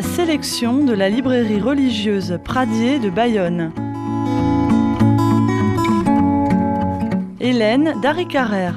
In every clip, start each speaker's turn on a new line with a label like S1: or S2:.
S1: sélection de la librairie religieuse Pradier de Bayonne. Hélène Darry-Carrère.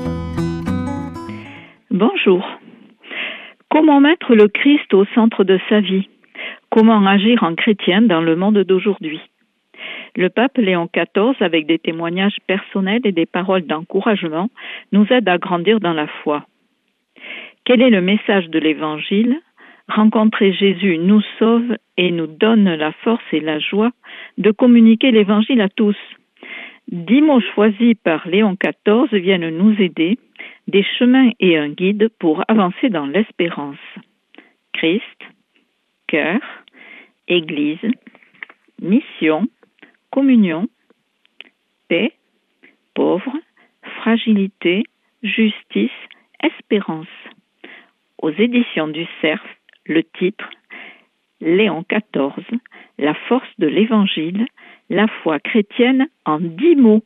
S2: Bonjour. Comment mettre le Christ au centre de sa vie? Comment agir en chrétien dans le monde d'aujourd'hui? Le pape Léon XIV, avec des témoignages personnels et des paroles d'encouragement, nous aide à grandir dans la foi. Quel est le message de l'Évangile? Rencontrer Jésus nous sauve et nous donne la force et la joie de communiquer l'Évangile à tous. 10 mots choisis par Léon XIV viennent nous aider, des chemins et un guide pour avancer dans l'espérance. Christ, cœur, Église, mission, communion, paix, pauvre, fragilité, justice, espérance. Aux éditions du Cerf, le titre Léon XIV, la force de l'Évangile, la foi chrétienne en 10 mots.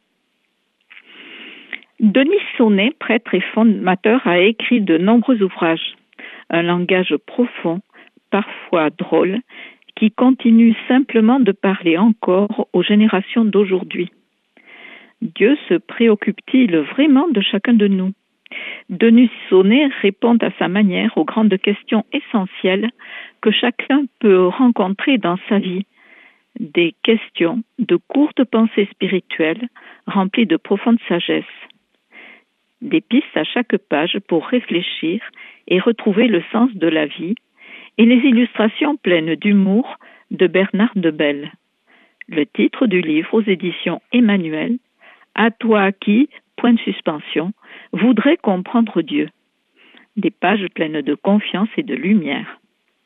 S2: Denis Sonnet, prêtre et fondateur, a écrit de nombreux ouvrages. Un langage profond, parfois drôle, qui continue simplement de parler encore aux générations d'aujourd'hui. Dieu se préoccupe-t-il vraiment de chacun de nous? Denis Sonnet répond à sa manière aux grandes questions essentielles que chacun peut rencontrer dans sa vie. Des questions de courtes pensées spirituelles remplies de profonde sagesse. Des pistes à chaque page pour réfléchir et retrouver le sens de la vie, et les illustrations pleines d'humour de Bernard de Belle. Le titre du livre aux éditions Emmanuel, À toi qui, point de suspension, voudrais comprendre Dieu. Des pages pleines de confiance et de lumière.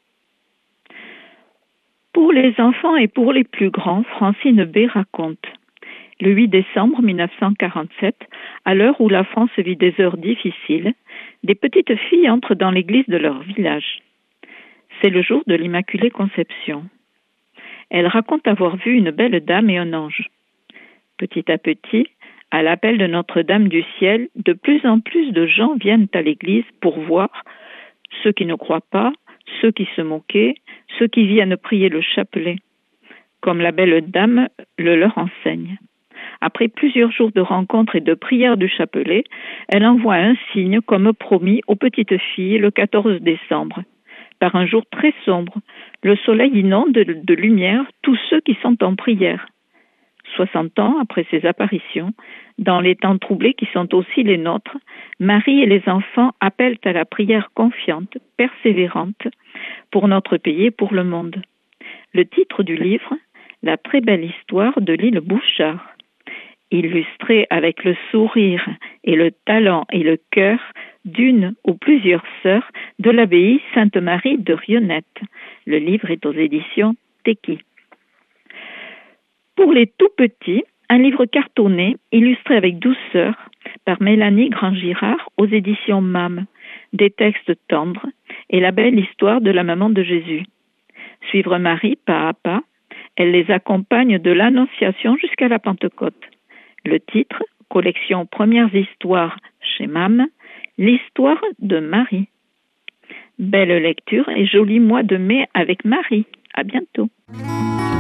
S2: Pour les enfants et pour les plus grands, Francine B. raconte. Le 8 décembre 1947, à l'heure où la France vit des heures difficiles, des petites filles entrent dans l'église de leur village. C'est le jour de l'Immaculée Conception. Elles racontent avoir vu une belle dame et un ange. Petit à petit, à l'appel de Notre-Dame du ciel, de plus en plus de gens viennent à l'église pour voir ceux qui ne croient pas, ceux qui se moquaient, ceux qui viennent prier le chapelet, comme la belle dame le leur enseigne. Après plusieurs jours de rencontres et de prières du chapelet, elle envoie un signe comme promis aux petites filles le 14 décembre. Par un jour très sombre, le soleil inonde de lumière tous ceux qui sont en prière. 60 ans après ces apparitions, dans les temps troublés qui sont aussi les nôtres, Marie et les enfants appellent à la prière confiante, persévérante, pour notre pays et pour le monde. Le titre du livre, La très belle histoire de l'île Bouchard, illustré avec le sourire et le talent et le cœur d'une ou plusieurs sœurs de l'abbaye Sainte-Marie de Rionette. Le livre est aux éditions Teki. Pour les tout petits, un livre cartonné, illustré avec douceur, par Mélanie Grand-Girard aux éditions MAM, des textes tendres et la belle histoire de la maman de Jésus. Suivre Marie pas à pas, elle les accompagne de l'Annonciation jusqu'à la Pentecôte. Le titre, collection Premières histoires chez MAM, l'histoire de Marie. Belle lecture et joli mois de mai avec Marie. À bientôt.